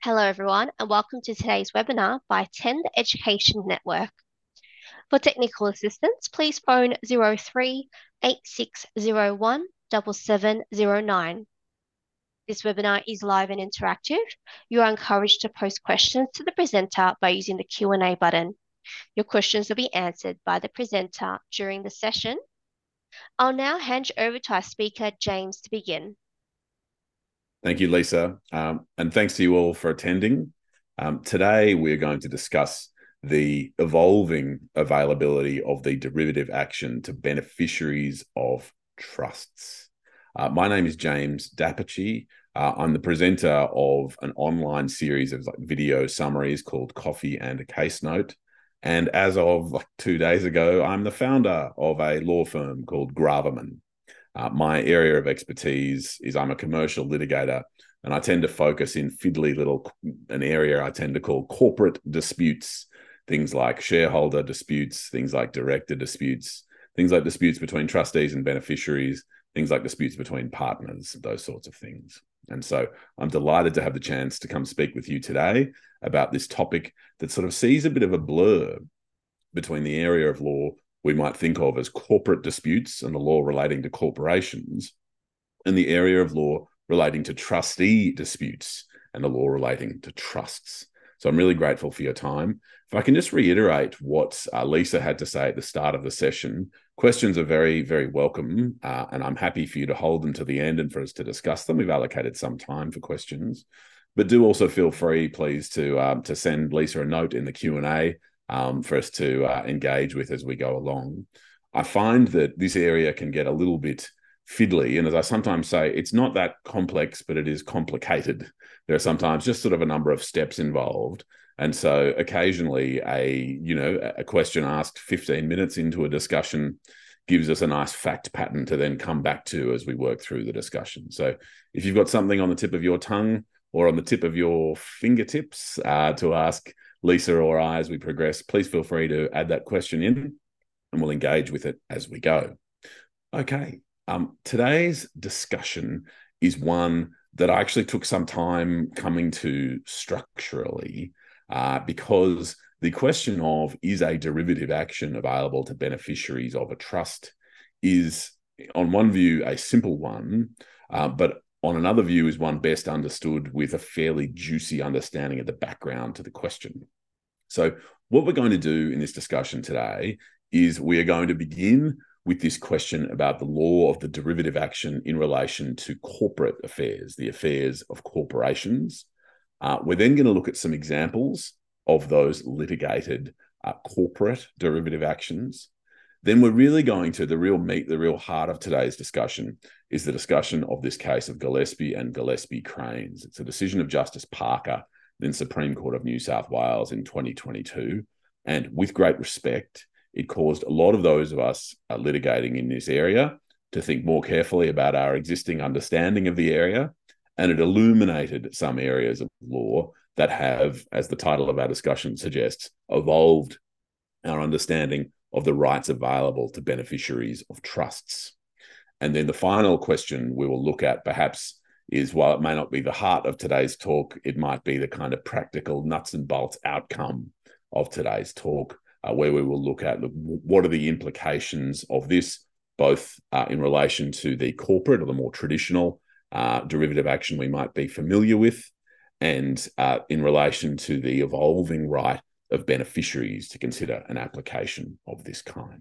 Hello, everyone, and welcome to today's webinar by Attend Education Network. For technical assistance, please phone 03-8601-7709. This webinar is live and interactive. You are encouraged to post questions to the presenter by using the Q&A button. Your questions will be answered by the presenter during the session. I'll now hand you over to our speaker, James, to begin. Thank you, Lisa, and thanks to you all for attending. Today, we're going to discuss the evolving availability of the derivative action to beneficiaries of trusts. My name is James Dapachi. I'm the presenter of an online series of video summaries called Coffee and a Case Note. And as of 2 days ago, I'm the founder of a law firm called Graverman. My area of expertise is I'm a commercial litigator, and I tend to focus in an area I tend to call corporate disputes, things like shareholder disputes, things like director disputes, things like disputes between trustees and beneficiaries, things like disputes between partners, those sorts of things. And so I'm delighted to have the chance to come speak with you today about this topic that sort of sees a bit of a blur between the area of law we might think of as corporate disputes and the law relating to corporations, and the area of law relating to trustee disputes and the law relating to trusts. So I'm really grateful for your time. If I can just reiterate what Lisa had to say at the start of the session, questions are very, very welcome, and I'm happy for you to hold them to the end and for us to discuss them. We've allocated some time for questions, but do also feel free, please, to send Lisa a note in the Q&A for us to engage with as we go along. I find that this area can get a little bit fiddly, and as I sometimes say, it's not that complex, but it is complicated. There are sometimes just sort of a number of steps involved, and so occasionally a question asked 15 minutes into a discussion gives us a nice fact pattern to then come back to as we work through the discussion. So if you've got something on the tip of your tongue or on the tip of your fingertips to ask Lisa or I as we progress, please feel free to add that question in and we'll engage with it as we go. Okay, today's discussion is one that I actually took some time coming to structurally because the question of is a derivative action available to beneficiaries of a trust is, on one view, a simple one, but on another view is one best understood with a fairly juicy understanding of the background to the question. So what we're going to do in this discussion today is we are going to begin with this question about the law of the derivative action in relation to corporate affairs, the affairs of corporations. We're then going to look at some examples of those litigated corporate derivative actions. Then we're really going to the real meat, the real heart of today's discussion is the discussion of this case of Gillespie and Gillespie Cranes. It's a decision of Justice Parker, then Supreme Court of New South Wales in 2022. And with great respect, it caused a lot of those of us litigating in this area to think more carefully about our existing understanding of the area. And it illuminated some areas of law that have, as the title of our discussion suggests, evolved our understanding of the rights available to beneficiaries of trusts. And then the final question we will look at perhaps is, while it may not be the heart of today's talk, it might be the kind of practical nuts and bolts outcome of today's talk, where we will look at what are the implications of this, both in relation to the corporate or the more traditional derivative action we might be familiar with, and in relation to the evolving right of beneficiaries to consider an application of this kind.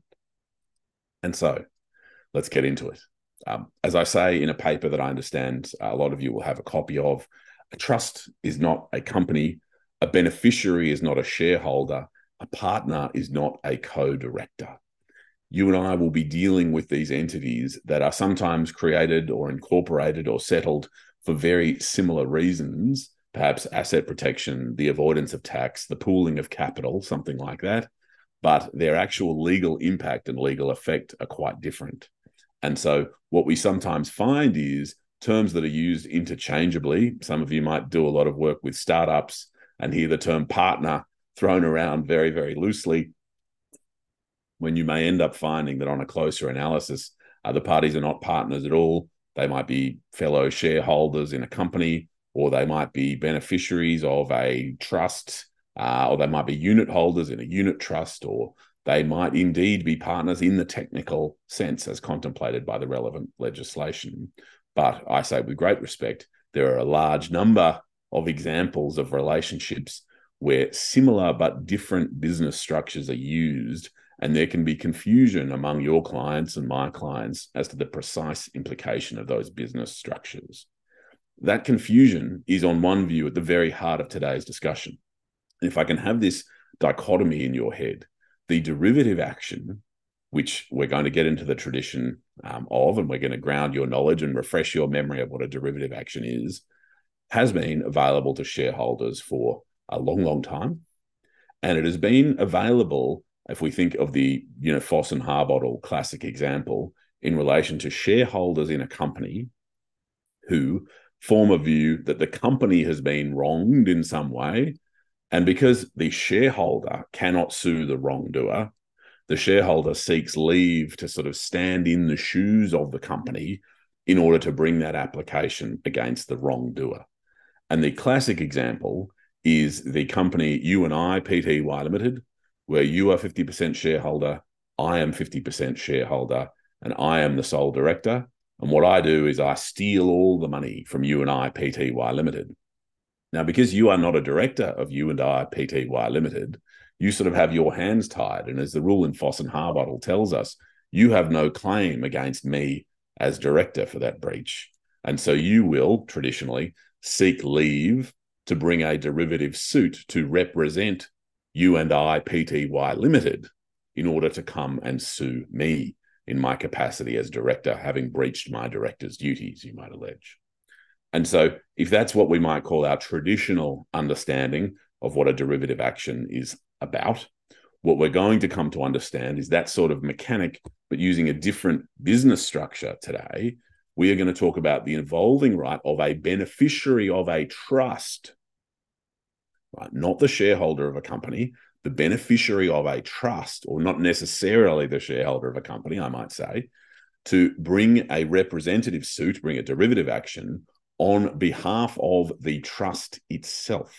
And so let's get into it. As I say in a paper that I understand a lot of you will have a copy of, a trust is not a company, a beneficiary is not a shareholder, a partner is not a co-director. You and I will be dealing with these entities that are sometimes created or incorporated or settled for very similar reasons, perhaps asset protection, the avoidance of tax, the pooling of capital, something like that, but their actual legal impact and legal effect are quite different. And so what we sometimes find is terms that are used interchangeably. Some of you might do a lot of work with startups and hear the term partner thrown around very, very loosely, when you may end up finding that on a closer analysis, the parties are not partners at all. They might be fellow shareholders in a company, or they might be beneficiaries of a trust, or they might be unit holders in a unit trust, or they might indeed be partners in the technical sense as contemplated by the relevant legislation. But I say with great respect, there are a large number of examples of relationships where similar but different business structures are used, and there can be confusion among your clients and my clients as to the precise implication of those business structures. That confusion is, on one view, at the very heart of today's discussion. And if I can have this dichotomy in your head, the derivative action, which we're going to get into the tradition of, and we're going to ground your knowledge and refresh your memory of what a derivative action is, has been available to shareholders for a long, long time. And it has been available, if we think of the Foss and Harbottle classic example, in relation to shareholders in a company who form a view that the company has been wronged in some way. And because the shareholder cannot sue the wrongdoer, the shareholder seeks leave to sort of stand in the shoes of the company in order to bring that application against the wrongdoer. And the classic example is the company U&I Pty Limited, where you are 50% shareholder, I am 50% shareholder, and I am the sole director. And what I do is I steal all the money from U&I Pty Limited. Now, because you are not a director of U&I Pty Limited, you sort of have your hands tied. And as the rule in Foss and Harbottle tells us, you have no claim against me as director for that breach. And so you will traditionally seek leave to bring a derivative suit to represent U&I Pty Limited in order to come and sue me in my capacity as director, having breached my director's duties, you might allege. And so if that's what we might call our traditional understanding of what a derivative action is about, what we're going to come to understand is that sort of mechanic, but using a different business structure today. We are going to talk about the evolving right of a beneficiary of a trust, right? Not the shareholder of a company, the beneficiary of a trust, or not necessarily the shareholder of a company, I might say, to bring a representative suit, bring a derivative action on behalf of the trust itself.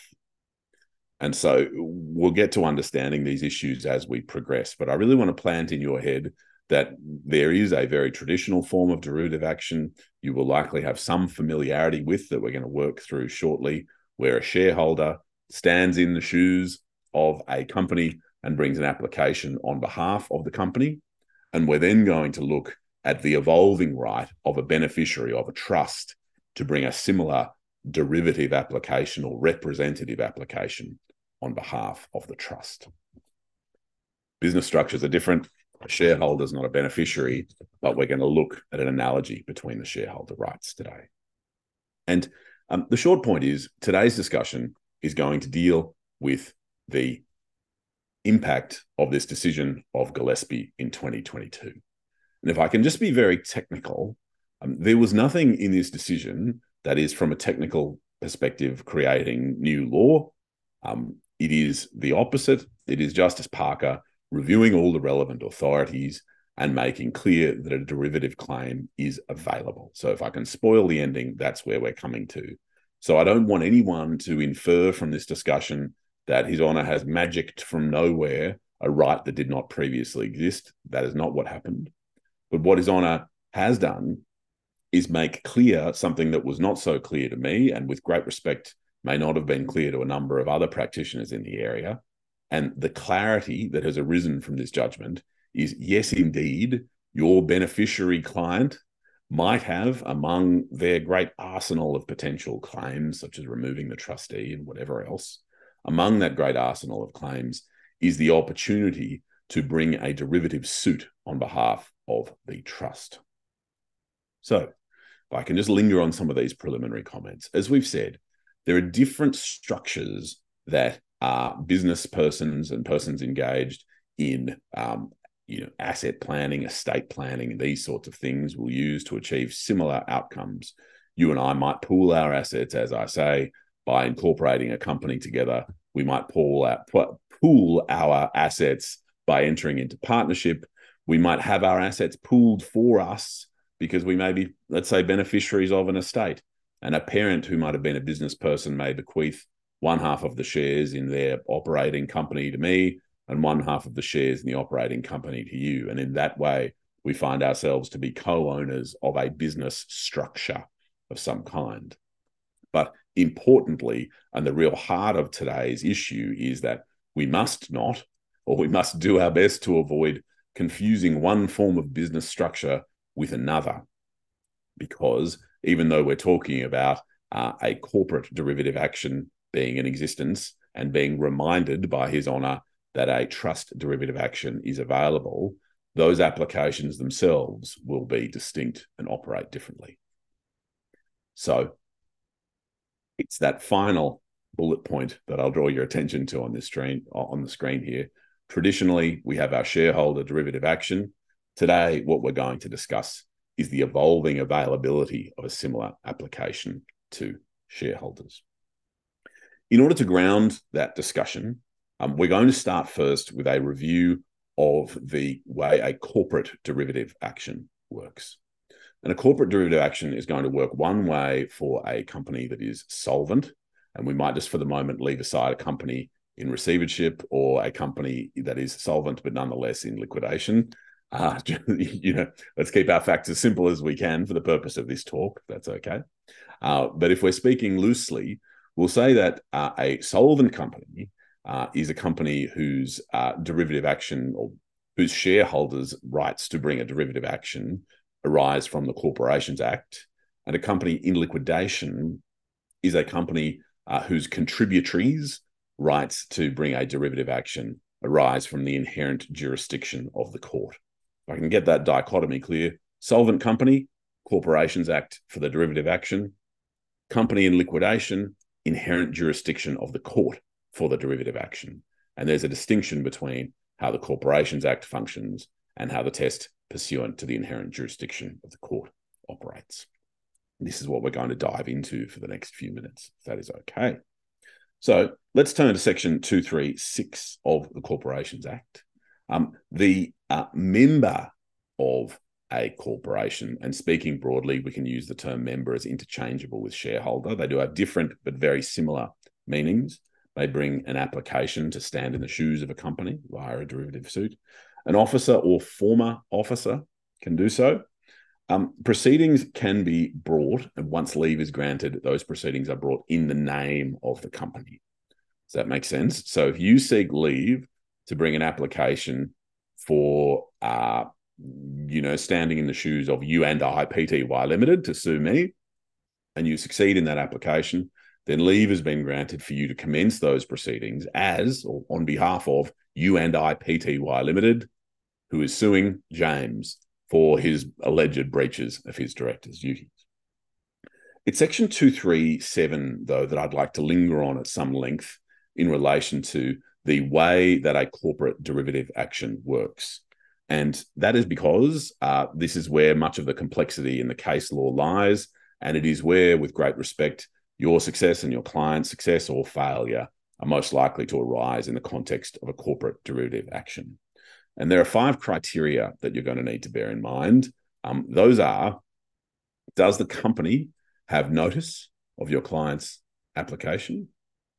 And so we'll get to understanding these issues as we progress. But I really want to plant in your head that there is a very traditional form of derivative action you will likely have some familiarity with that we're going to work through shortly, where a shareholder stands in the shoes of a company and brings an application on behalf of the company. And we're then going to look at the evolving right of a beneficiary of a trust to bring a similar derivative application or representative application on behalf of the trust. Business structures are different. A shareholder is not a beneficiary, but we're going to look at an analogy between the shareholder rights today. And the short point is today's discussion is going to deal with the impact of this decision of Gillespie in 2022. And if I can just be very technical, there was nothing in this decision that is, from a technical perspective, creating new law. It is the opposite. It is Justice Parker reviewing all the relevant authorities and making clear that a derivative claim is available. So if I can spoil the ending, that's where we're coming to. So I don't want anyone to infer from this discussion that His Honour has magicked from nowhere a right that did not previously exist. That is not what happened. But what His Honour has done is make clear something that was not so clear to me, and with great respect may not have been clear to a number of other practitioners in the area. And the clarity that has arisen from this judgment is, yes, indeed, your beneficiary client might have, among their great arsenal of potential claims, such as removing the trustee and whatever else, among that great arsenal of claims is the opportunity to bring a derivative suit on behalf of the trust. So if I can just linger on some of these preliminary comments. As we've said, there are different structures that business persons and persons engaged in asset planning, estate planning, and these sorts of things will use to achieve similar outcomes. You and I might pool our assets, as I say, by incorporating a company together. We might pool our assets by entering into partnership. We might have our assets pooled for us because we may be, let's say, beneficiaries of an estate. And a parent who might have been a business person may bequeath one half of the shares in their operating company to me and one half of the shares in the operating company to you. And in that way, we find ourselves to be co-owners of a business structure of some kind. But importantly, and the real heart of today's issue is that we must not, or we must do our best to avoid confusing one form of business structure with another. Because even though we're talking about a corporate derivative action being in existence and being reminded by His Honour that a trust derivative action is available, those applications themselves will be distinct and operate differently. So it's that final bullet point that I'll draw your attention to on the screen here. Traditionally, we have our shareholder derivative action. Today, what we're going to discuss is the evolving availability of a similar application to shareholders. In order to ground that discussion, we're going to start first with a review of the way a corporate derivative action works. And a corporate derivative action is going to work one way for a company that is solvent, and we might just for the moment leave aside a company in receivership or a company that is solvent but nonetheless in liquidation. Let's keep our facts as simple as we can for the purpose of this talk. That's okay. But if we're speaking loosely, we'll say that a solvent company is a company whose derivative action or whose shareholders' rights to bring a derivative action arise from the Corporations Act, and a company in liquidation is a company whose contributories' rights to bring a derivative action arise from the inherent jurisdiction of the court. If I can get that dichotomy clear: solvent company, Corporations Act for the derivative action; company in liquidation, inherent jurisdiction of the court for the derivative action. And there's a distinction between how the Corporations Act functions and how the test pursuant to the inherent jurisdiction of the court operates. This is what we're going to dive into for the next few minutes, if that is okay. So let's turn to section 236 of the Corporations Act. The member of a corporation, and speaking broadly, we can use the term member as interchangeable with shareholder. They do have different but very similar meanings. They bring an application to stand in the shoes of a company via a derivative suit. An officer or former officer can do so. Proceedings can be brought, and once leave is granted, those proceedings are brought in the name of the company. Does that make sense? So if you seek leave to bring an application for, standing in the shoes of you and I, Pty Limited, to sue me, and you succeed in that application, then leave has been granted for you to commence those proceedings as, or on behalf of, you and I, Pty Limited, who is suing James for his alleged breaches of his director's duties. It's section 237, though, that I'd like to linger on at some length in relation to the way that a corporate derivative action works. And that is because this is where much of the complexity in the case law lies, and it is where, with great respect, your success and your client's success or failure are most likely to arise in the context of a corporate derivative action. And there are 5 criteria that you're going to need to bear in mind. Those are: does the company have notice of your client's application?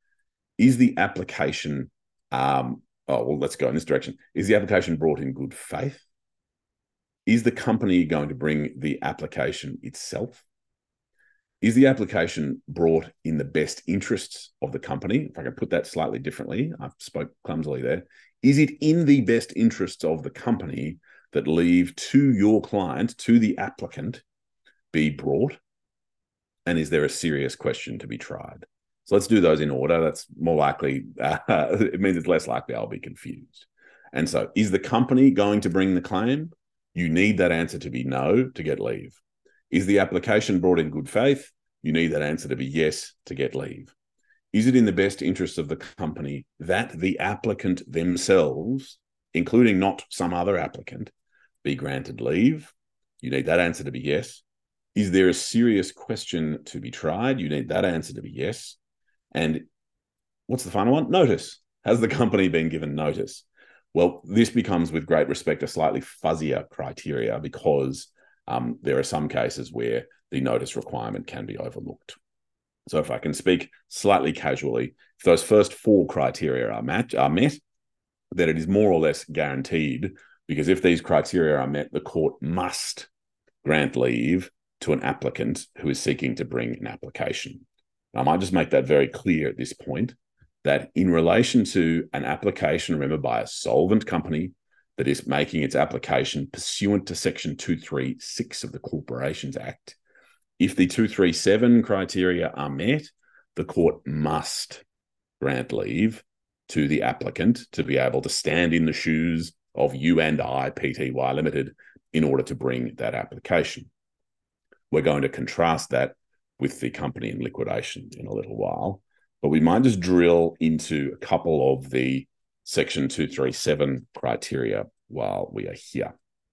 Is the application, let's go in this direction. Is the application brought in good faith? Is the company going to bring the application itself? Is the application brought in the best interests of the company? If I can put that slightly differently, I spoke clumsily there. Is it in the best interests of the company that leave to your client, to the applicant, be brought? And is there a serious question to be tried? So let's do those in order. That's more likely, it means it's less likely I'll be confused. And so, is the company going to bring the claim? You need that answer to be no to get leave. Is the application brought in good faith? You need that answer to be yes to get leave. Is it in the best interest of the company that the applicant themselves, including not some other applicant, be granted leave? You need that answer to be yes. Is there a serious question to be tried? You need that answer to be yes. And what's the final one? Notice. Has the company been given notice? Well, this becomes, with great respect, a slightly fuzzier criteria because there are some cases where the notice requirement can be overlooked. So if I can speak slightly casually, if those first 4 criteria are met, then it is more or less guaranteed, because if these criteria are met, the court must grant leave to an applicant who is seeking to bring an application. I might just make that very clear at this point, that in relation to an application, remember, by a solvent company that is making its application pursuant to Section 236 of the Corporations Act, if the 237 criteria are met, the court must grant leave to the applicant to be able to stand in the shoes of U&I Pty Limited in order to bring that application. We're going to contrast that with the company in liquidation in a little while, but we might just drill into a couple of the Section 237 criteria while we are here.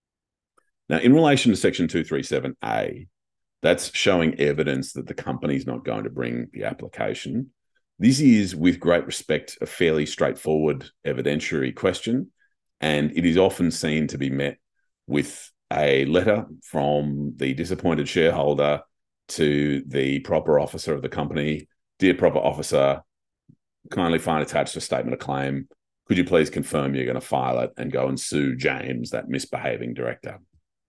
Now, in relation to Section 237A, that's showing evidence that the company is not going to bring the application. This is, with great respect, a fairly straightforward evidentiary question, and it is often seen to be met with a letter from the disappointed shareholder to the proper officer of the company. Dear proper officer, kindly find attached a statement of claim. Could you please confirm you're going to file it and go and sue James, that misbehaving director?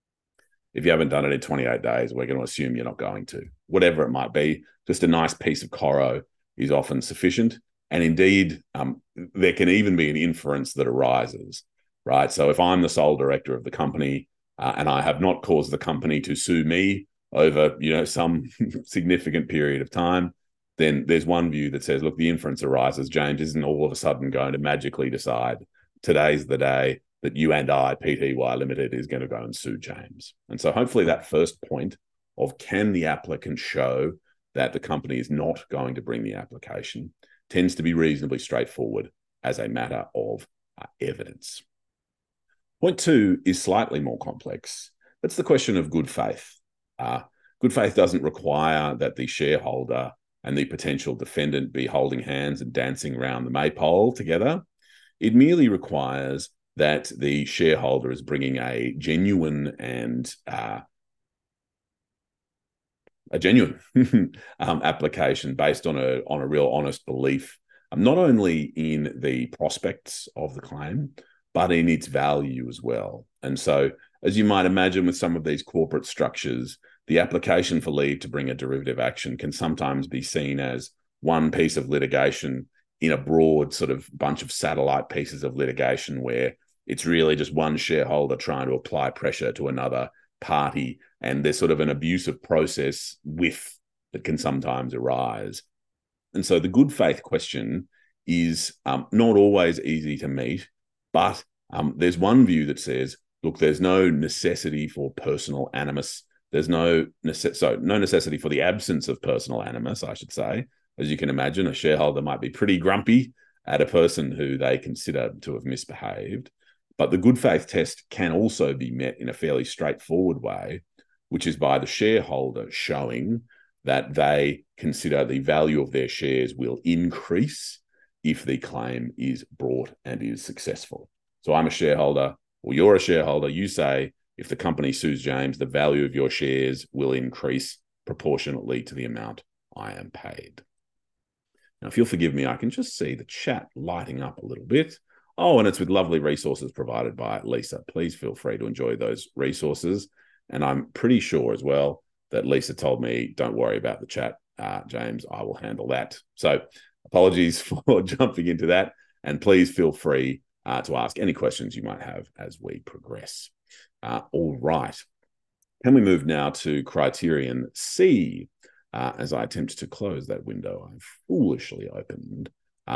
If you haven't done it in 28 days, we're going to assume you're not going to. Whatever it might be, just a nice piece of corro is often sufficient. And indeed, there can even be an inference that arises, right? So if I'm the sole director of the company and I have not caused the company to sue me over, some significant period of time, then there's one view that says, look, the inference arises. James isn't all of a sudden going to magically decide today's the day that U&I Pty Limited is going to go and sue James. And so hopefully that first point of, can the applicant show that the company is not going to bring the application, tends to be reasonably straightforward as a matter of evidence. Point 2 is slightly more complex. That's the question of good faith. Good faith doesn't require that the shareholder and the potential defendant be holding hands and dancing around the maypole together. It merely requires that the shareholder is bringing a genuine application based on a real honest belief, not only in the prospects of the claim, but in its value as well. And so, as you might imagine with some of these corporate structures, the application for leave to bring a derivative action can sometimes be seen as one piece of litigation in a broad sort of bunch of satellite pieces of litigation, where it's really just one shareholder trying to apply pressure to another party, and there's sort of an abusive process that can sometimes arise. And so the good faith question is not always easy to meet, but there's one view that says, look, there's no necessity for personal animus. There's no necessity for the absence of personal animus, I should say. As you can imagine, a shareholder might be pretty grumpy at a person who they consider to have misbehaved. But the good faith test can also be met in a fairly straightforward way, which is by the shareholder showing that they consider the value of their shares will increase if the claim is brought and is successful. So I'm a shareholder, or you're a shareholder, you say, if the company sues James, the value of your shares will increase proportionately to the amount I am paid. Now, if you'll forgive me, I can just see the chat lighting up a little bit. Oh, and it's with lovely resources provided by Lisa. Please feel free to enjoy those resources. And I'm pretty sure as well that Lisa told me, don't worry about the chat, James, I will handle that. So apologies for jumping into that. And please feel free to ask any questions you might have as we progress. All right. Can we move now to criterion C? As I attempt to close that window I've foolishly opened.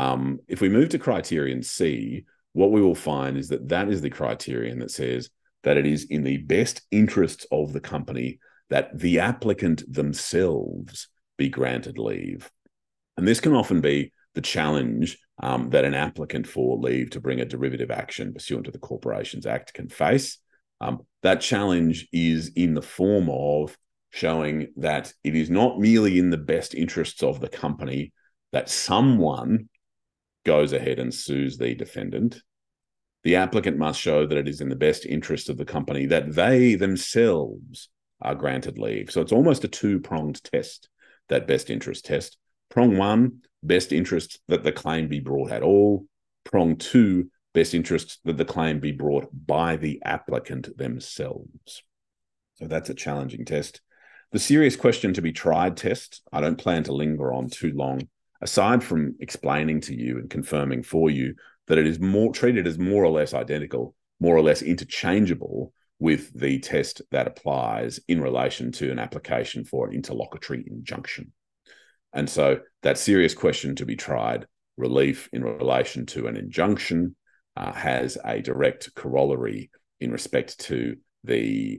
If we move to criterion C, what we will find is that that is the criterion that says that it is in the best interests of the company that the applicant themselves be granted leave. And this can often be the challenge that an applicant for leave to bring a derivative action pursuant to the Corporations Act can face. That challenge is in the form of showing that it is not merely in the best interests of the company that someone goes ahead and sues the defendant. The applicant must show that it is in the best interest of the company that they themselves are granted leave. So it's almost a two-pronged test, that best interest test. Prong one, best interest that the claim be brought at all. Prong two, best interest that the claim be brought by the applicant themselves. So that's a challenging test. The serious question to be tried test, I don't plan to linger on too long, aside from explaining to you and confirming for you that it is treated as more or less identical, more or less interchangeable with the test that applies in relation to an application for an interlocutory injunction. And so that serious question to be tried, relief in relation to an injunction, has a direct corollary in respect to the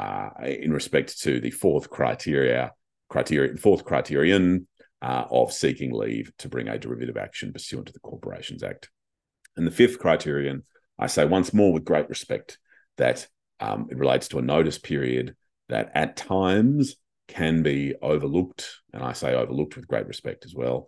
fourth criterion of seeking leave to bring a derivative action pursuant to the Corporations Act. And the fifth criterion, I say once more with great respect, that it relates to a notice period that at times can be overlooked, and I say overlooked with great respect as well,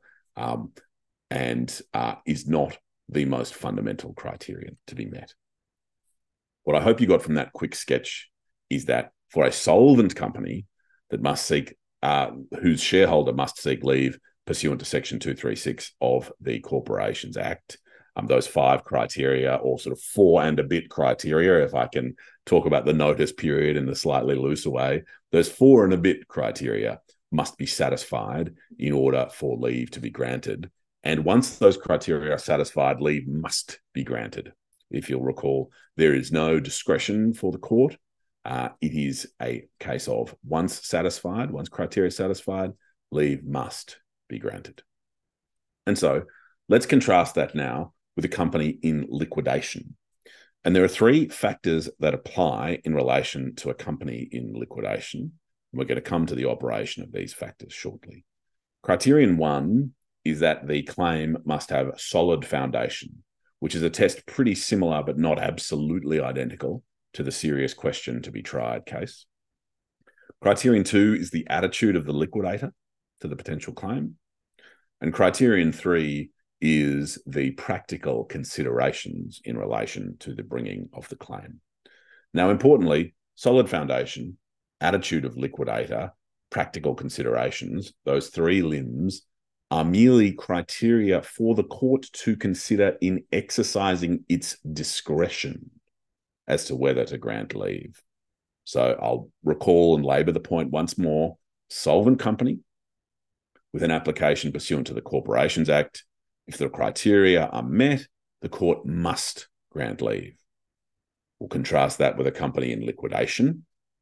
and is not the most fundamental criterion to be met. What I hope you got from that quick sketch is that for a solvent company that must seek, whose shareholder must seek leave pursuant to Section 236 of the Corporations Act, those five criteria, or sort of four and a bit criteria, if I can talk about the notice period in the slightly looser way, those four and a bit criteria must be satisfied in order for leave to be granted. And once those criteria are satisfied, leave must be granted. If you'll recall, there is no discretion for the court. It is a case of once criteria satisfied, leave must be granted. And so let's contrast that now with a company in liquidation. And there are three factors that apply in relation to a company in liquidation. We're going to come to the operation of these factors shortly. Criterion one is that the claim must have a solid foundation, which is a test pretty similar but not absolutely identical to the serious question to be tried case. Criterion two is the attitude of the liquidator to the potential claim. And criterion three is the practical considerations in relation to the bringing of the claim. Now, importantly, solid foundation, attitude of liquidator, practical considerations, those three limbs are merely criteria for the court to consider in exercising its discretion as to whether to grant leave. So I'll recall and labour the point once more. Solvent company with an application pursuant to the Corporations Act. If the criteria are met, the court must grant leave. We'll contrast that with a company in liquidation.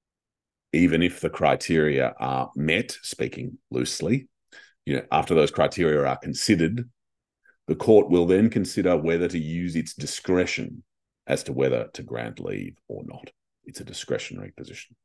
Even if the criteria are met, speaking loosely, after those criteria are considered, the court will then consider whether to use its discretion as to whether to grant leave or not. It's a discretionary position.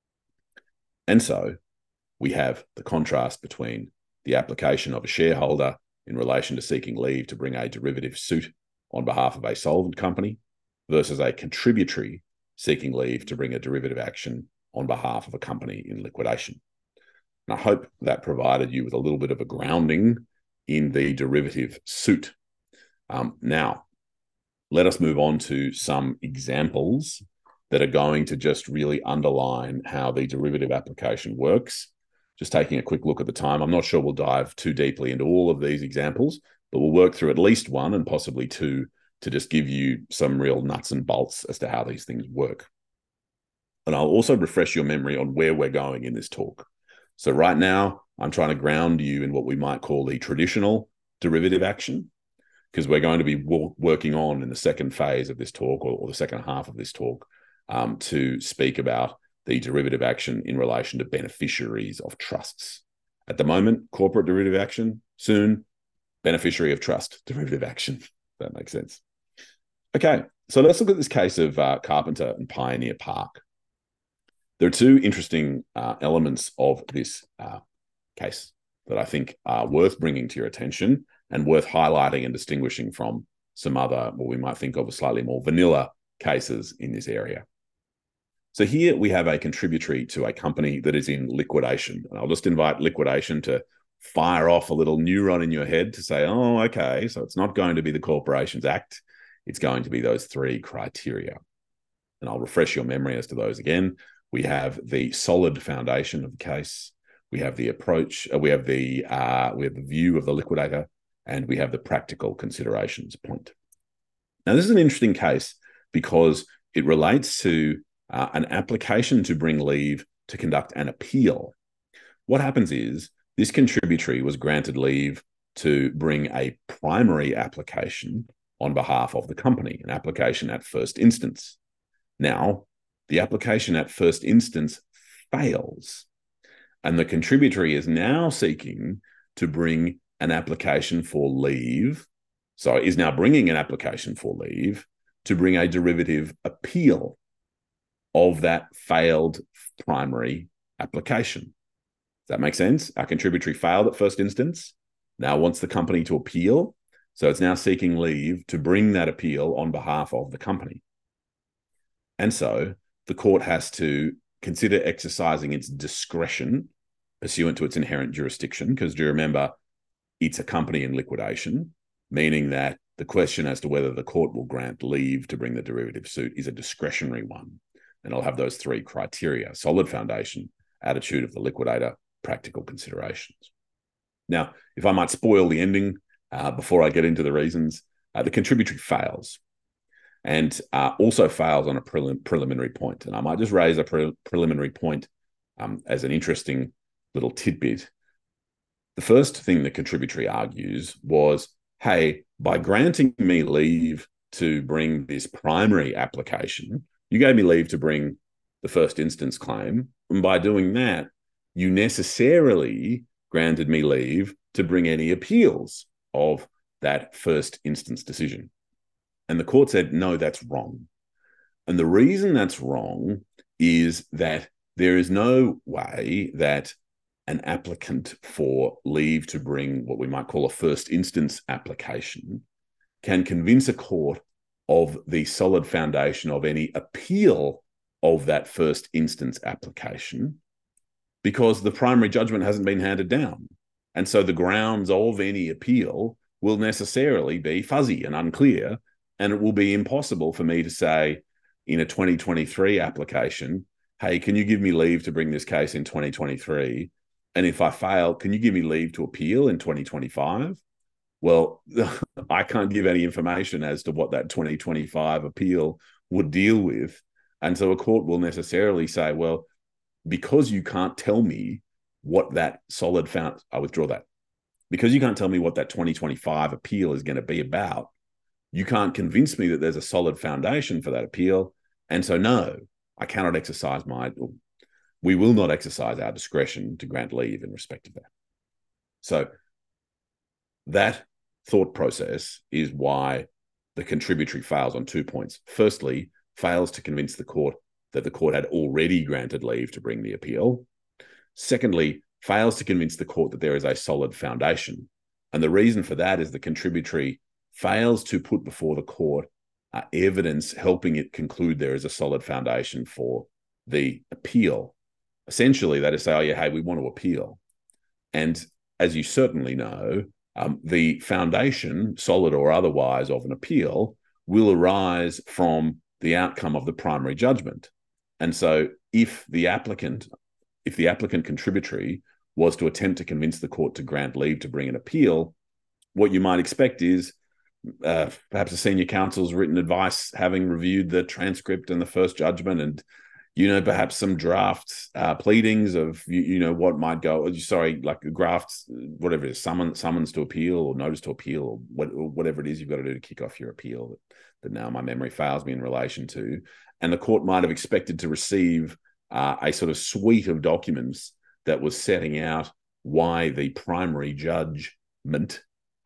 And so we have the contrast between the application of a shareholder in relation to seeking leave to bring a derivative suit on behalf of a solvent company versus a contributory seeking leave to bring a derivative action on behalf of a company in liquidation. And I hope that provided you with a little bit of a grounding in the derivative suit. Now, let us move on to some examples that are going to just really underline how the derivative application works. Just taking a quick look at the time. I'm not sure we'll dive too deeply into all of these examples, but we'll work through at least one and possibly two to just give you some real nuts and bolts as to how these things work. And I'll also refresh your memory on where we're going in this talk. So right now, I'm trying to ground you in what we might call the traditional derivative action, because we're going to be working on in the second phase of this talk, or the second half of this talk, to speak about the derivative action in relation to beneficiaries of trusts. At the moment, corporate derivative action, soon, beneficiary of trust derivative action. If that makes sense. Okay, so let's look at this case of Carpenter and Pioneer Park. There are two interesting elements of this case that I think are worth bringing to your attention and worth highlighting and distinguishing from some other, what we might think of as slightly more vanilla cases in this area. So here we have a contributory to a company that is in liquidation. And I'll just invite liquidation to fire off a little neuron in your head to say, oh, okay, so it's not going to be the Corporations Act. It's going to be those three criteria. And I'll refresh your memory as to those again. we have the solid foundation of the case, we have the approach, we have the view of the liquidator, and we have the practical considerations point. Now, this is an interesting case because it relates to an application to bring leave to conduct an appeal. What happens is this contributory was granted leave to bring a primary application on behalf of the company, an application at first instance. Now, the application at first instance fails, and the contributory is now seeking to bring an application for leave. So is now bringing an application for leave to bring a derivative appeal of that failed primary application. Does that make sense? Our contributory failed at first instance, now wants the company to appeal. So it's now seeking leave to bring that appeal on behalf of the company. And so the court has to consider exercising its discretion pursuant to its inherent jurisdiction, because do you remember, it's a company in liquidation, meaning that the question as to whether the court will grant leave to bring the derivative suit is a discretionary one. And I'll have those three criteria: solid foundation, attitude of the liquidator, practical considerations. Now, if I might spoil the ending before I get into the reasons, the contributory fails, and also fails on a preliminary point. And I might just raise a preliminary point as an interesting little tidbit. The first thing the contributory argues was, hey, by granting me leave to bring this primary application, you gave me leave to bring the first instance claim. And by doing that, you necessarily granted me leave to bring any appeals of that first instance decision. And the court said, no, that's wrong. And the reason that's wrong is that there is no way that an applicant for leave to bring what we might call a first instance application can convince a court of the solid foundation of any appeal of that first instance application, because the primary judgment hasn't been handed down. And so the grounds of any appeal will necessarily be fuzzy and unclear, and it will be impossible for me to say in a 2023 application, hey, can you give me leave to bring this case in 2023? And if I fail, can you give me leave to appeal in 2025? Well, I can't give any information as to what that 2025 appeal would deal with. And so a court will necessarily say, well, because you can't tell me what that solid found, I withdraw that. Because you can't tell me what that 2025 appeal is going to be about, you can't convince me that there's a solid foundation for that appeal. And so, no, I cannot exercise we will not exercise our discretion to grant leave in respect of that. So that thought process is why the contributory fails on 2 points. Firstly, fails to convince the court that the court had already granted leave to bring the appeal. Secondly, fails to convince the court that there is a solid foundation. And the reason for that is the contributory fails to put before the court evidence helping it conclude there is a solid foundation for the appeal. Essentially, that is say, oh, yeah, hey, we want to appeal. And as you certainly know, the foundation, solid or otherwise, of an appeal will arise from the outcome of the primary judgment. And so if the applicant contributory was to attempt to convince the court to grant leave to bring an appeal, what you might expect is perhaps a senior counsel's written advice, having reviewed the transcript and the first judgment, and perhaps some draft pleadings of what might go. Like drafts, whatever it is, summons to appeal or notice to appeal or whatever it is you've got to do to kick off your appeal that now my memory fails me in relation to. And the court might have expected to receive a sort of suite of documents that was setting out why the primary judgment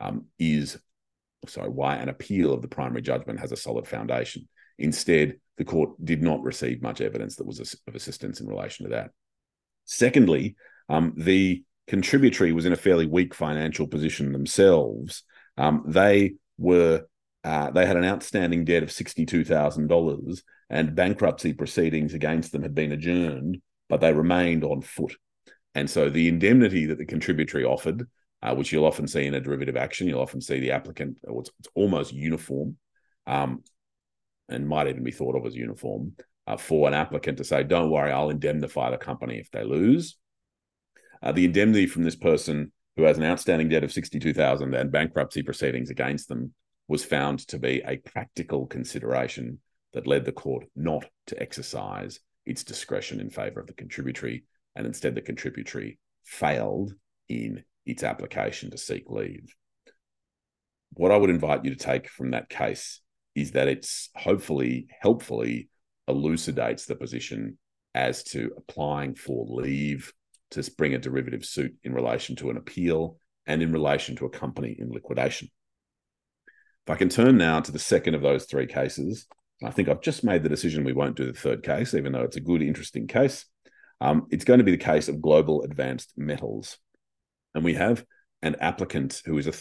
why an appeal of the primary judgment has a solid foundation. Instead, the court did not receive much evidence that was of assistance in relation to that. Secondly, the contributory was in a fairly weak financial position themselves. They had an outstanding debt of $62,000, and bankruptcy proceedings against them had been adjourned, but they remained on foot. And so the indemnity that the contributory offered, which you'll often see in a derivative action, you'll often see the applicant, it's almost uniform, and might even be thought of as uniform. for an applicant to say, don't worry, I'll indemnify the company if they lose. The indemnity from this person who has an outstanding debt of $62,000 and bankruptcy proceedings against them was found to be a practical consideration that led the court not to exercise its discretion in favour of the contributory, and instead the contributory failed in its application to seek leave. What I would invite you to take from that case is that it's hopefully, helpfully elucidates the position as to applying for leave to bring a derivative suit in relation to an appeal and in relation to a company in liquidation. If I can turn now to the second of those three cases, I think I've just made the decision we won't do the third case, even though it's a good, interesting case. It's going to be the case of Global Advanced Metals. And we have an applicant who is a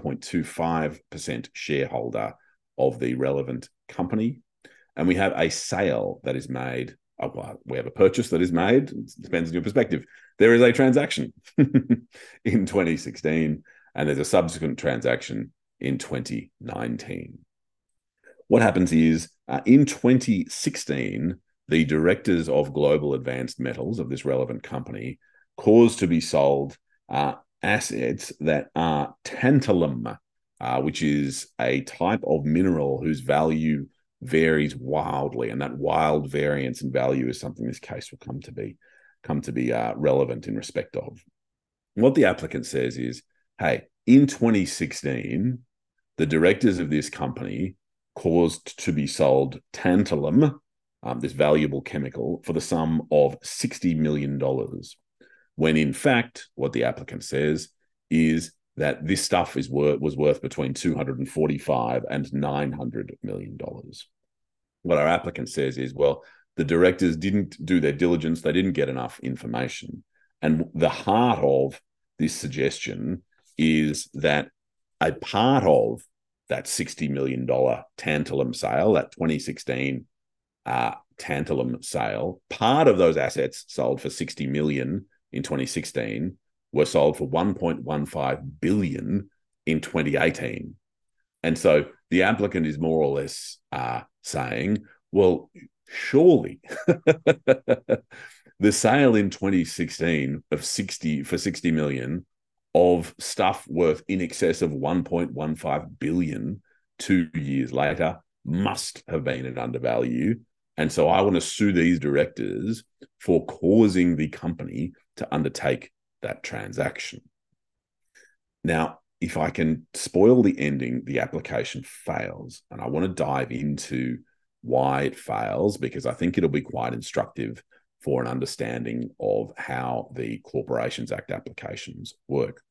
13.25% shareholder of the relevant company. And we have a sale that is made. We have a purchase that is made. It depends on your perspective. There is a transaction in 2016, and there's a subsequent transaction in 2019. What happens is, in 2016, the directors of Global Advanced Metals, of this relevant company, caused to be sold assets that are tantalum, which is a type of mineral whose value varies wildly, and that wild variance in value is something this case will come to be relevant in respect of. What the applicant says is, hey, in 2016, the directors of this company caused to be sold tantalum, this valuable chemical, for the sum of $60 million, when in fact, what the applicant says is that this stuff was worth between $245 and $900 million. What our applicant says is, well, the directors didn't do their diligence, they didn't get enough information. And the heart of this suggestion is that a part of that $60 million tantalum sale, that 2016 tantalum sale, part of those assets sold for $60 million in 2016 were sold for $1.15 billion in 2018. And so the applicant is more or less saying, well, surely the sale in 2016 of $60 million of stuff worth in excess of $1.15 billion 2 years later must have been at undervalue. And so I want to sue these directors for causing the company to undertake that transaction. Now, if I can spoil the ending, the application fails. And I want to dive into why it fails, because I think it'll be quite instructive for an understanding of how the Corporations Act applications work.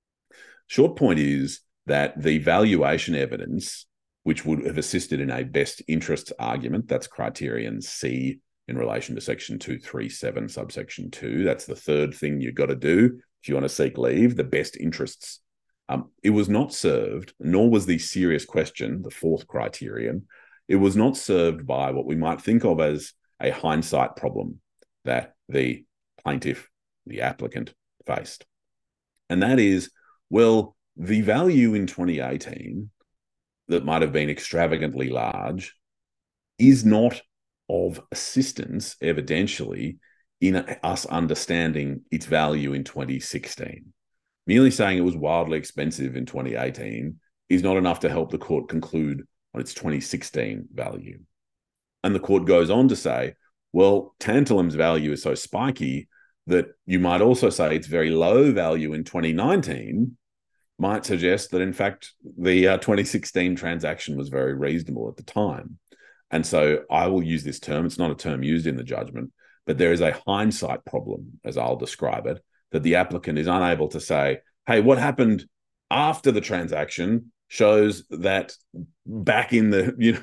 Short point is that the valuation evidence, which would have assisted in a best interests argument, that's criterion C in relation to section 237, subsection 2. That's the third thing you've got to do if you want to seek leave, the best interests. It was not served, nor was the serious question, the fourth criterion, it was not served by what we might think of as a hindsight problem that the plaintiff, the applicant, faced. And that is, well, the value in 2018 that might have been extravagantly large is not of assistance, evidentially, in us understanding its value in 2016. Merely saying it was wildly expensive in 2018 is not enough to help the court conclude on its 2016 value. And the court goes on to say, well, tantalum's value is so spiky that you might also say its very low value in 2019 might suggest that, in fact, the 2016 transaction was very reasonable at the time. And so I will use this term. It's not a term used in the judgment, but there is a hindsight problem, as I'll describe it, that the applicant is unable to say, hey, what happened after the transaction shows that back in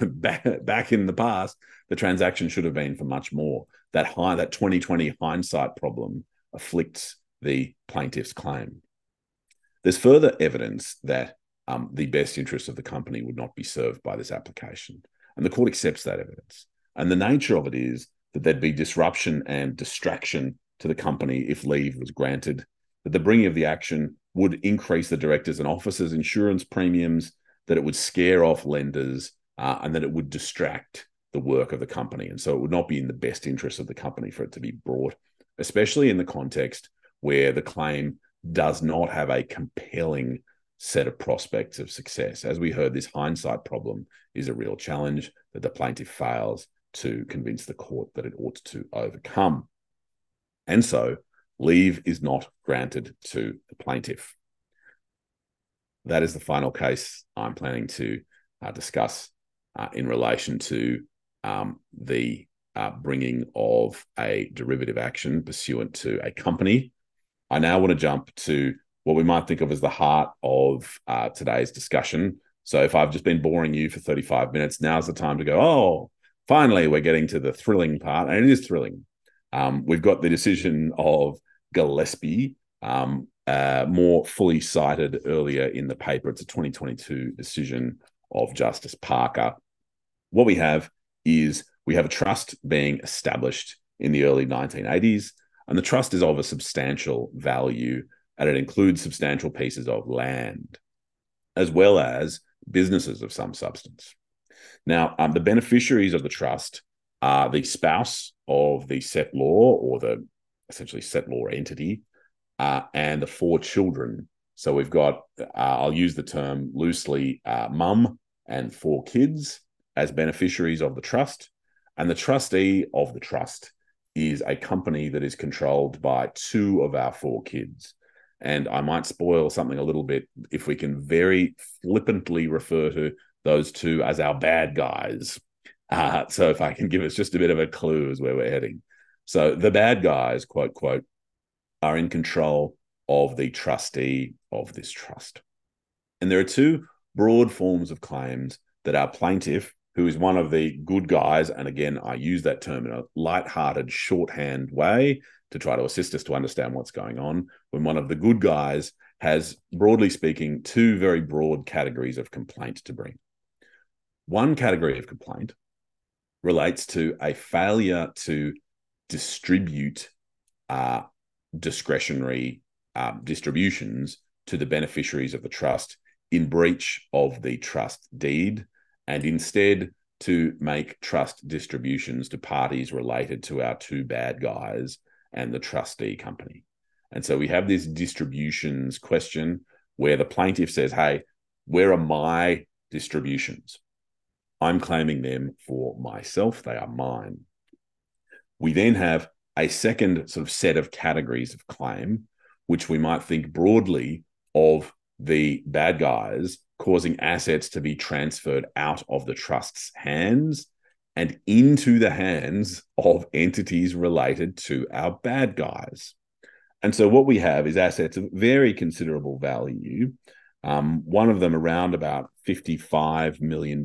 the back in the past, the transaction should have been for much more. That 2020 hindsight problem afflicts the plaintiff's claim. There's further evidence that the best interests of the company would not be served by this application. And the court accepts that evidence. And the nature of it is that there'd be disruption and distraction to the company if leave was granted, that the bringing of the action would increase the directors and officers' insurance premiums, that it would scare off lenders, and that it would distract the work of the company. And so it would not be in the best interest of the company for it to be brought, especially in the context where the claim does not have a compelling set of prospects of success. As we heard, this hindsight problem is a real challenge that the plaintiff fails to convince the court that it ought to overcome. And so leave is not granted to the plaintiff. That is the final case I'm planning to discuss in relation to the bringing of a derivative action pursuant to a company. I now want to jump to what we might think of as the heart of today's discussion. So if I've just been boring you for 35 minutes, now's the time to go, oh, finally, we're getting to the thrilling part. And it is thrilling. We've got the decision of Gillespie, more fully cited earlier in the paper. It's a 2022 decision of Justice Parker. What we have is we have a trust being established in the early 1980s, and the trust is of a substantial value, and it includes substantial pieces of land, as well as businesses of some substance. Now, the beneficiaries of the trust are the spouse of the settlor, or the essentially settlor entity, and the 4 children. So we've got, I'll use the term loosely, mum and 4 kids as beneficiaries of the trust. And the trustee of the trust is a company that is controlled by 2 of our 4 kids. And I might spoil something a little bit if we can very flippantly refer to those 2 as our bad guys. So if I can give us just a bit of a clue as where we're heading. So the bad guys, quote, quote, are in control of the trustee of this trust. And there are 2 broad forms of claims that our plaintiff, who is one of the good guys, and again, I use that term in a light-hearted, shorthand way to try to assist us to understand what's going on, when one of the good guys has, broadly speaking, 2 very broad categories of complaint to bring. One category of complaint relates to a failure to distribute discretionary distributions to the beneficiaries of the trust in breach of the trust deed, and instead to make trust distributions to parties related to our 2 bad guys and the trustee company. And so we have this distributions question where the plaintiff says, hey, where are my distributions? I'm claiming them for myself. They are mine. We then have a second sort of set of categories of claim, which we might think broadly of the bad guys causing assets to be transferred out of the trust's hands and into the hands of entities related to our bad guys. And so what we have is assets of very considerable value. One of them around about $55 million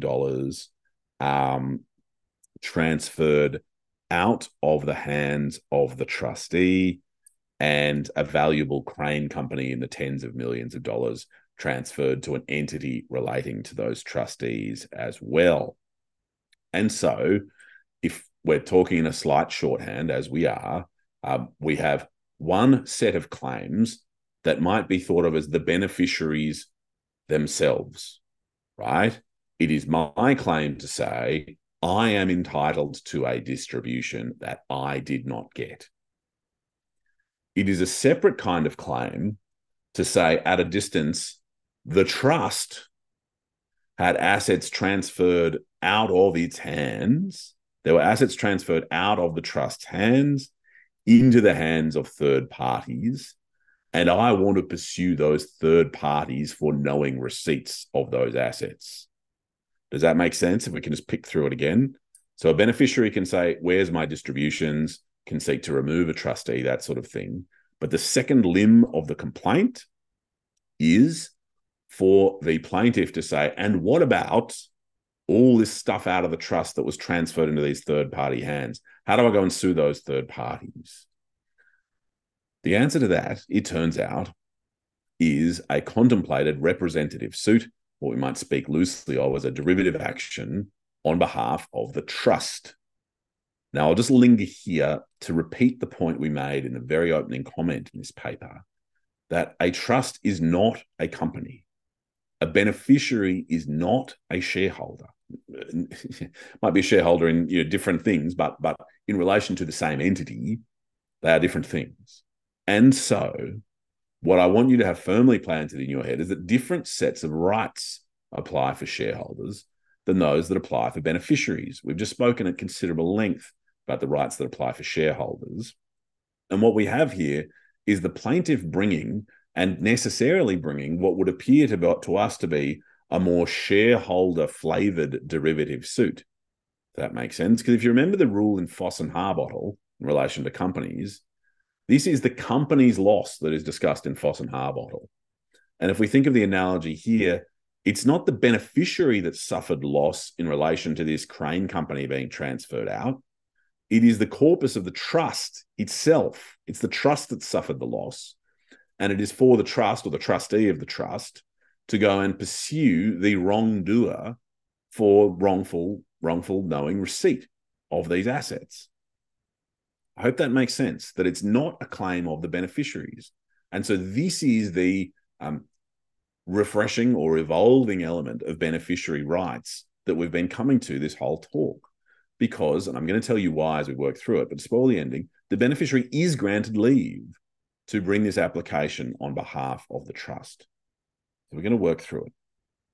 transferred out of the hands of the trustee, and a valuable crane company in the tens of millions of dollars transferred to an entity relating to those trustees as well. And so if we're talking in a slight shorthand, as we are, we have one set of claims that might be thought of as the beneficiaries themselves, right? It is my claim to say, I am entitled to a distribution that I did not get. It is a separate kind of claim to say, at a distance, the trust had assets transferred out of its hands. There were assets transferred out of the trust's hands into the hands of third parties, and I want to pursue those third parties for knowing receipts of those assets. Does that make sense? If we can just pick through it again. So a beneficiary can say, where's my distributions, can seek to remove a trustee, that sort of thing. But the second limb of the complaint is for the plaintiff to say, and what about all this stuff out of the trust that was transferred into these third-party hands? How do I go and sue those third parties? The answer to that, it turns out, is a contemplated representative suit, what we might speak loosely of as a derivative action on behalf of the trust. Now, I'll just linger here to repeat the point we made in the very opening comment in this paper, that a trust is not a company. A beneficiary is not a shareholder. Might be a shareholder in different things, but in relation to the same entity, they are different things. And so what I want you to have firmly planted in your head is that different sets of rights apply for shareholders than those that apply for beneficiaries. We've just spoken at considerable length about the rights that apply for shareholders. And what we have here is the plaintiff bringing, and necessarily bringing, what would appear to us to be a more shareholder-flavoured derivative suit. If that makes sense. Because if you remember the rule in Foss and Harbottle in relation to companies, this is the company's loss that is discussed in Foss and Harbottle. And if we think of the analogy here, it's not the beneficiary that suffered loss in relation to this crane company being transferred out. It is the corpus of the trust itself. It's the trust that suffered the loss. And it is for the trust or the trustee of the trust to go and pursue the wrongdoer for wrongful knowing receipt of these assets. I hope that makes sense, that it's not a claim of the beneficiaries. And so this is the refreshing or evolving element of beneficiary rights that we've been coming to this whole talk. Because, and I'm going to tell you why as we work through it, but to spoil the ending, the beneficiary is granted leave to bring this application on behalf of the trust. So we're going to work through it.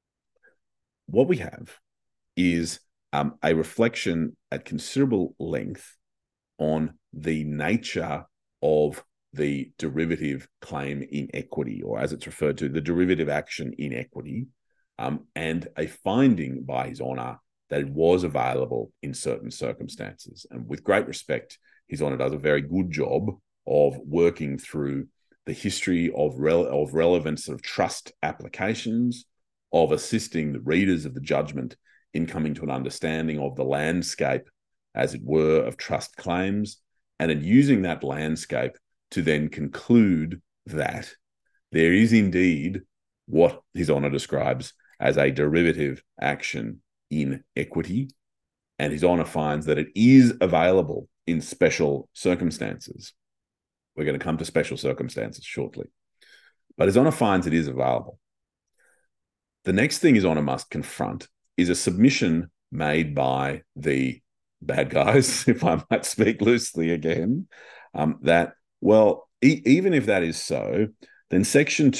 What we have is a reflection at considerable length on the nature of the derivative claim in equity, or as it's referred to, the derivative action in equity, and a finding by His Honour that it was available in certain circumstances. And with great respect, His Honour does a very good job of working through the history of relevant sort of trust applications, of assisting the readers of the judgment in coming to an understanding of the landscape, as it were, of trust claims, and in using that landscape to then conclude that there is indeed what His Honour describes as a derivative action in equity, and His Honour finds that it is available in special circumstances. We're going to come to special circumstances shortly. But His Honour finds it is available. The next thing His Honour must confront is a submission made by the bad guys, if I might speak loosely again, that, well, even if that is so, then Section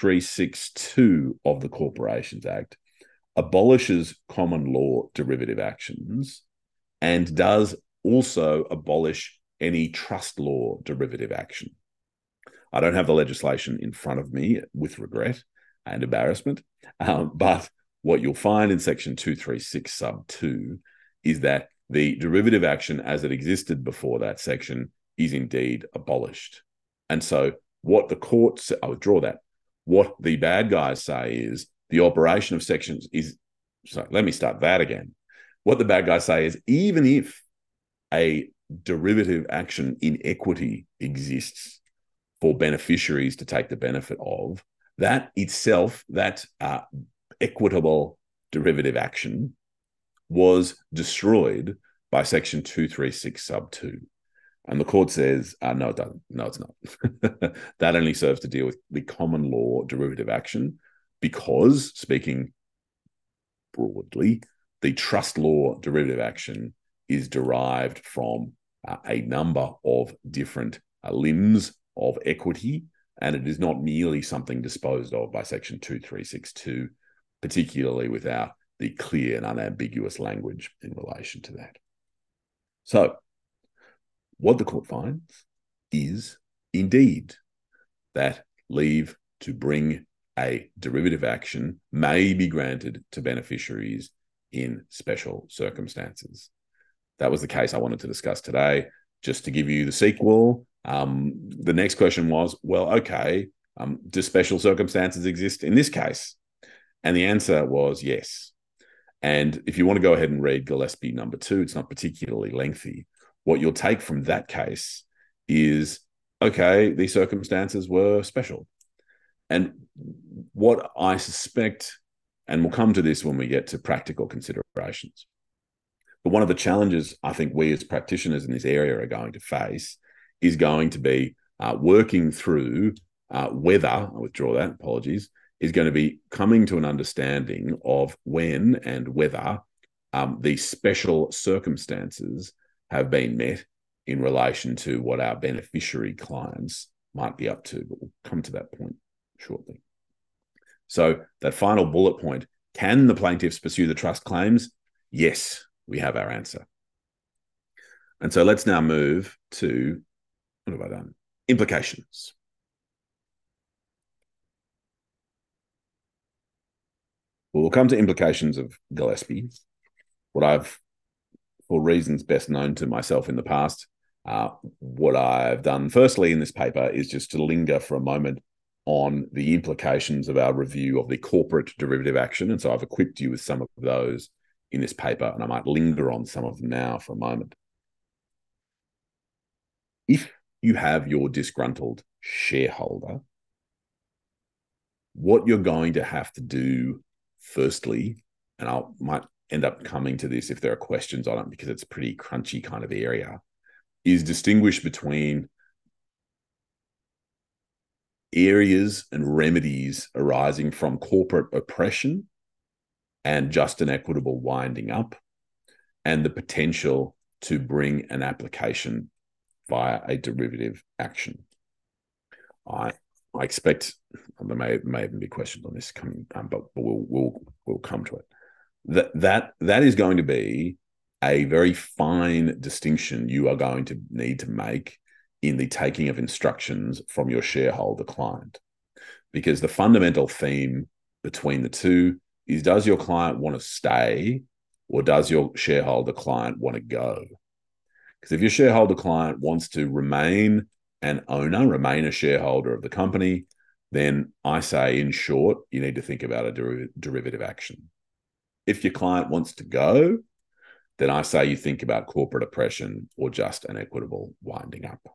2362 of the Corporations Act abolishes common law derivative actions and does also abolish any trust law derivative action. I don't have the legislation in front of me, with regret and embarrassment, but what you'll find in Section 236 sub 2 is that the derivative action as it existed before that section is indeed abolished. And so what the courts, I withdraw that, what the bad guys say is the operation of sections is, so let me start that again. What the bad guys say is, even if a derivative action in equity exists for beneficiaries to take the benefit of, that itself, that equitable derivative action was destroyed by Section 236 sub 2. And the court says, no, it doesn't. No, it's not. That only serves to deal with the common law derivative action because, speaking broadly, the trust law derivative action is derived from a number of different limbs of equity, and it is not merely something disposed of by Section 2362, particularly without the clear and unambiguous language in relation to that. So, what the court finds is indeed that leave to bring a derivative action may be granted to beneficiaries in special circumstances. That was the case I wanted to discuss today. Just to give you the sequel, the next question was, well, okay, do special circumstances exist in this case? And the answer was yes. And if you want to go ahead and read Gillespie number 2, it's not particularly lengthy. What you'll take from that case is, okay, these circumstances were special. And what I suspect, and we'll come to this when we get to practical considerations, but one of the challenges I think we as practitioners in this area are going to face is going to be working through whether, I withdraw that, apologies, is going to be coming to an understanding of when and whether these special circumstances have been met in relation to what our beneficiary clients might be up to. But we'll come to that point shortly. So that final bullet point, can the plaintiffs pursue the trust claims? Yes, we have our answer. And so let's now move to, what have I done? Implications. We'll come to implications of Gillespie. What I've, for reasons best known to myself in the past, what I've done firstly in this paper is just to linger for a moment on the implications of our review of the corporate derivative action. And so I've equipped you with some of those in this paper, and I might linger on some of them now for a moment. If you have your disgruntled shareholder, what you're going to have to do firstly, and I might end up coming to this if there are questions on it because it's a pretty crunchy kind of area, is distinguish between areas and remedies arising from corporate oppression and just an equitable winding up, and the potential to bring an application via a derivative action. I expect there may even be questions on this coming, but we'll come to it. That is going to be a very fine distinction you are going to need to make in the taking of instructions from your shareholder client, because the fundamental theme between the two is, does your client want to stay or does your shareholder client want to go? Because if your shareholder client wants to remain an owner, remain a shareholder of the company, then I say, in short, you need to think about a derivative action. If your client wants to go, then I say you think about corporate oppression or just an equitable winding up.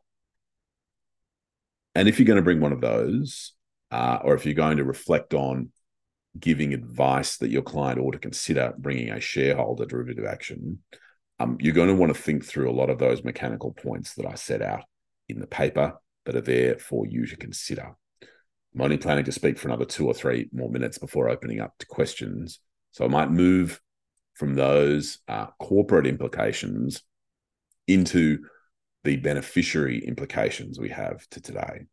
And if you're going to bring one of those, or if you're going to reflect on giving advice that your client ought to consider bringing a shareholder derivative action, you're going to want to think through a lot of those mechanical points that I set out in the paper that are there for you to consider. I'm only planning to speak for another 2 or 3 more minutes before opening up to questions. So I might move from those corporate implications into the beneficiary implications we have to today.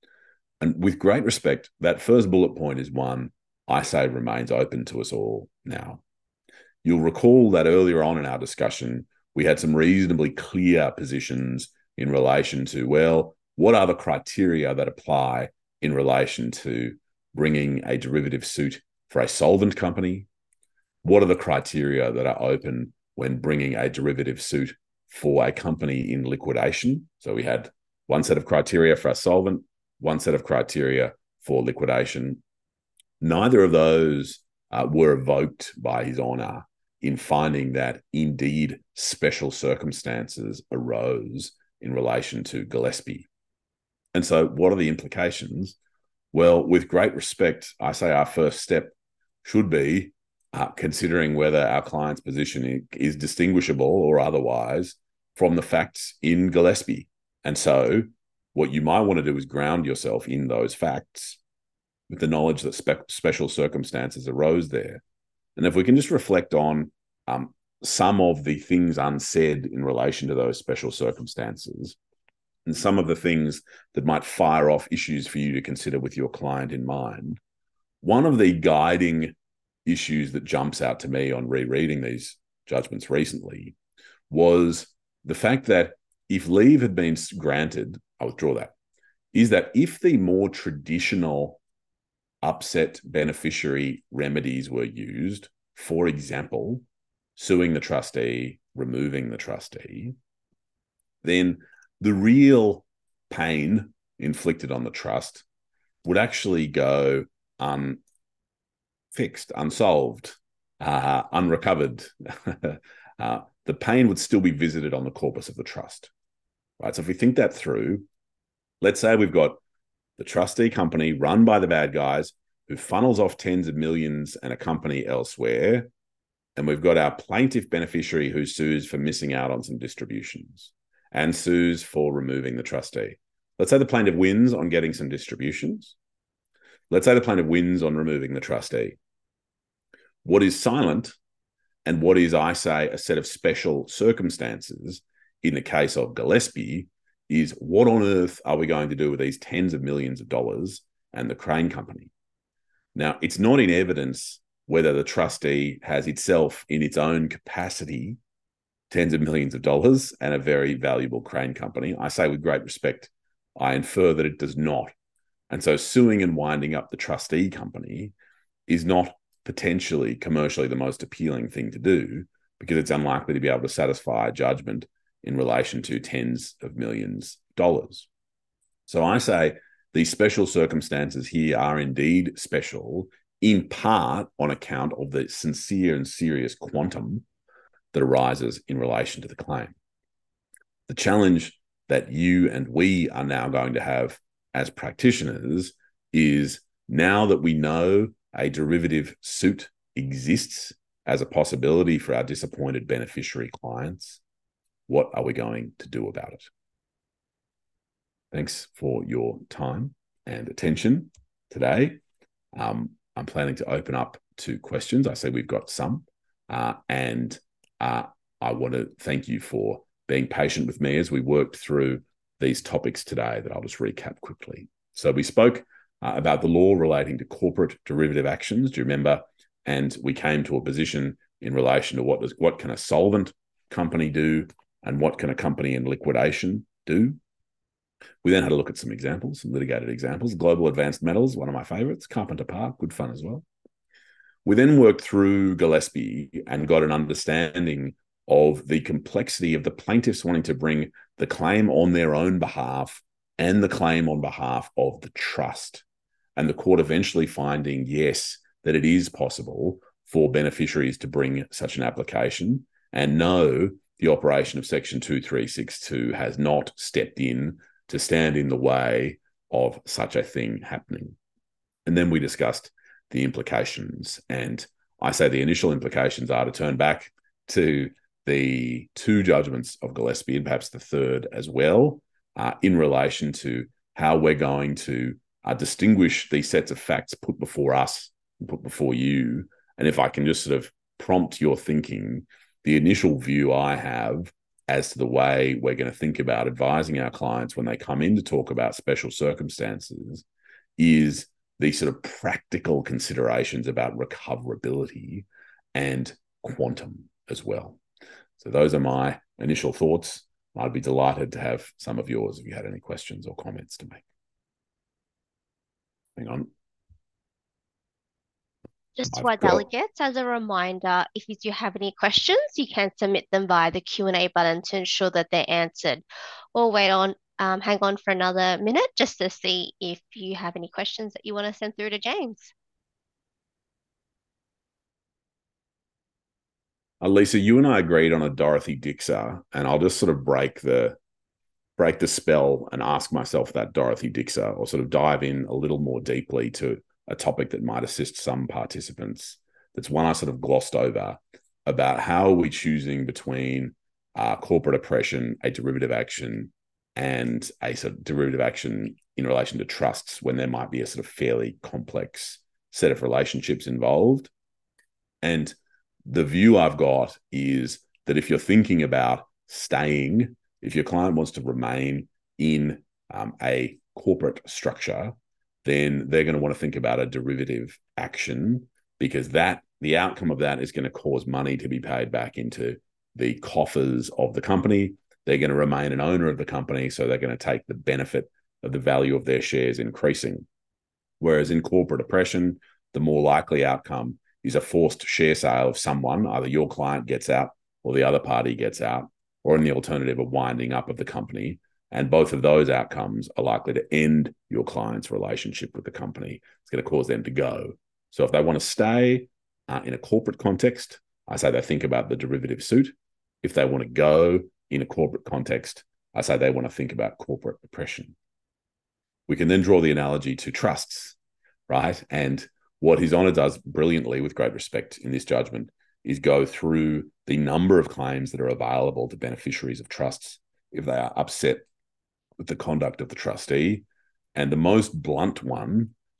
And with great respect, that first bullet point is one I say remains open to us all now. You'll recall that earlier on in our discussion, we had some reasonably clear positions in relation to, well, what are the criteria that apply in relation to bringing a derivative suit for a solvent company? What are the criteria that are open when bringing a derivative suit for a company in liquidation? So we had one set of criteria for a solvent, one set of criteria for liquidation. Neither of those were evoked by His Honour in finding that indeed special circumstances arose in relation to Gillespie. And so what are the implications? Well, with great respect, I say our first step should be considering whether our client's position is distinguishable or otherwise from the facts in Gillespie. And so what you might want to do is ground yourself in those facts with the knowledge that special circumstances arose there. And if we can just reflect on some of the things unsaid in relation to those special circumstances and some of the things that might fire off issues for you to consider with your client in mind, one of the guiding issues that jumps out to me on rereading these judgments recently was the fact that if leave had been granted, I withdraw that, is that if the more traditional upset beneficiary remedies were used, for example, suing the trustee, removing the trustee, then the real pain inflicted on the trust would actually go unfixed, unsolved, unrecovered. The pain would still be visited on the corpus of the trust. Right? So if we think that through, let's say we've got the trustee company run by the bad guys who funnels off tens of millions and a company elsewhere, and we've got our plaintiff beneficiary who sues for missing out on some distributions and sues for removing the trustee. Let's say the plaintiff wins on getting some distributions. Let's say the plaintiff wins on removing the trustee. What is silent and what is, I say, a set of special circumstances in the case of Gillespie is what on earth are we going to do with these tens of millions of dollars and the Crane Company? Now, it's not in evidence whether the trustee has itself in its own capacity tens of millions of dollars and a very valuable Crane Company. I say with great respect, I infer that it does not. And so suing and winding up the trustee company is not potentially commercially the most appealing thing to do because it's unlikely to be able to satisfy a judgment in relation to tens of millions of dollars. So I say these special circumstances here are indeed special, in part on account of the sincere and serious quantum that arises in relation to the claim. The challenge that you and we are now going to have as practitioners is, now that we know a derivative suit exists as a possibility for our disappointed beneficiary clients, what are we going to do about it? Thanks for your time and attention today. I'm planning to open up to questions. I say we've got some, and I want to thank you for being patient with me as we worked through these topics today that I'll just recap quickly. So we spoke about the law relating to corporate derivative actions. Do you remember? And we came to a position in relation to what can a solvent company do and what can a company in liquidation do. We then had a look at some examples, some litigated examples. Global Advanced Metals, one of my favorites. Carpenter Park, good fun as well. We then worked through Gillespie and got an understanding of the complexity of the plaintiffs wanting to bring the claim on their own behalf and the claim on behalf of the trust. And the court eventually finding, yes, that it is possible for beneficiaries to bring such an application, and no, the operation of Section 2362 has not stepped in to stand in the way of such a thing happening. And then we discussed the implications. And I say the initial implications are to turn back to the two judgments of Gillespie, and perhaps the third as well, in relation to how we're going to distinguish these sets of facts put before us and put before you. And if I can just sort of prompt your thinking, the initial view I have as to the way we're going to think about advising our clients when they come in to talk about special circumstances is these sort of practical considerations about recoverability and quantum as well. So those are my initial thoughts. I'd be delighted to have some of yours if you had any questions or comments to make. Hang on. Just to our delegates, as a reminder, if you do have any questions, you can submit them via the Q&A button to ensure that they're answered. Or hang on for another minute just to see if you have any questions that you want to send through to James. Lisa, you and I agreed on a Dorothy Dixer, and I'll just sort of break the spell and ask myself that Dorothy Dixer, or sort of dive in a little more deeply to a topic that might assist some participants. That's one I sort of glossed over, about how are we choosing between corporate oppression, a derivative action, and a sort of derivative action in relation to trusts when there might be a sort of fairly complex set of relationships involved. And the view I've got is that if you're thinking about staying, if your client wants to remain in a corporate structure, then they're going to want to think about a derivative action, because the outcome of that is going to cause money to be paid back into the coffers of the company. They're going to remain an owner of the company, so they're going to take the benefit of the value of their shares increasing. Whereas in corporate oppression, the more likely outcome is a forced share sale of someone. Either your client gets out or the other party gets out, or in the alternative, a winding up of the company. And both of those outcomes are likely to end your client's relationship with the company. It's going to cause them to go. So if they want to stay in a corporate context, I say they think about the derivative suit. If they want to go in a corporate context, I say they want to think about corporate oppression. We can then draw the analogy to trusts, right? And what His Honour does brilliantly, with great respect in this judgment, is go through the number of claims that are available to beneficiaries of trusts if they are upset with the conduct of the trustee. And the most blunt one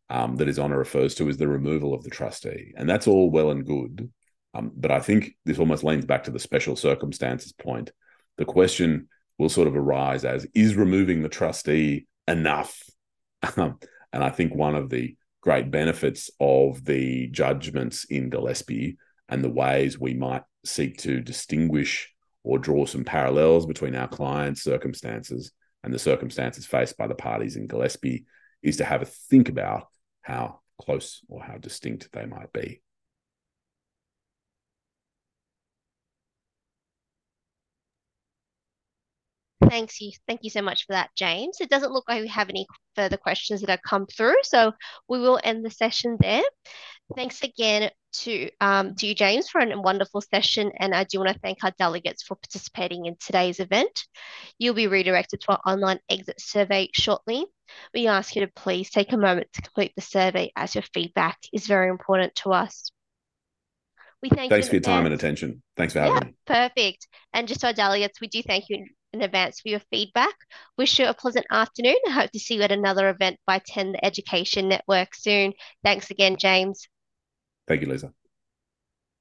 that His Honour refers to is the removal of the trustee. And that's all well and good. But I think this almost leans back to the special circumstances point. The question will sort of arise as, is removing the trustee enough? And I think one of the great benefits of the judgments in Gillespie and the ways we might seek to distinguish or draw some parallels between our clients' circumstances and the circumstances faced by the parties in Gillespie is to have a think about how close or how distinct they might be. Thank you so much for that, James. It doesn't look like we have any further questions that have come through, so we will end the session there. Thanks again to you, James, for a wonderful session, and I do want to thank our delegates for participating in today's event. You'll be redirected to our online exit survey shortly. We ask you to please take a moment to complete the survey, as your feedback is very important to us. We thank you Thanks in for your time and advance. attention. Thanks for Yeah, having me. perfect. And just to our delegates, we do thank you in advance for your feedback. Wish you a pleasant afternoon. I hope to see you at another event by 10 the Education Network soon. Thanks again, James. Thank you, Lisa.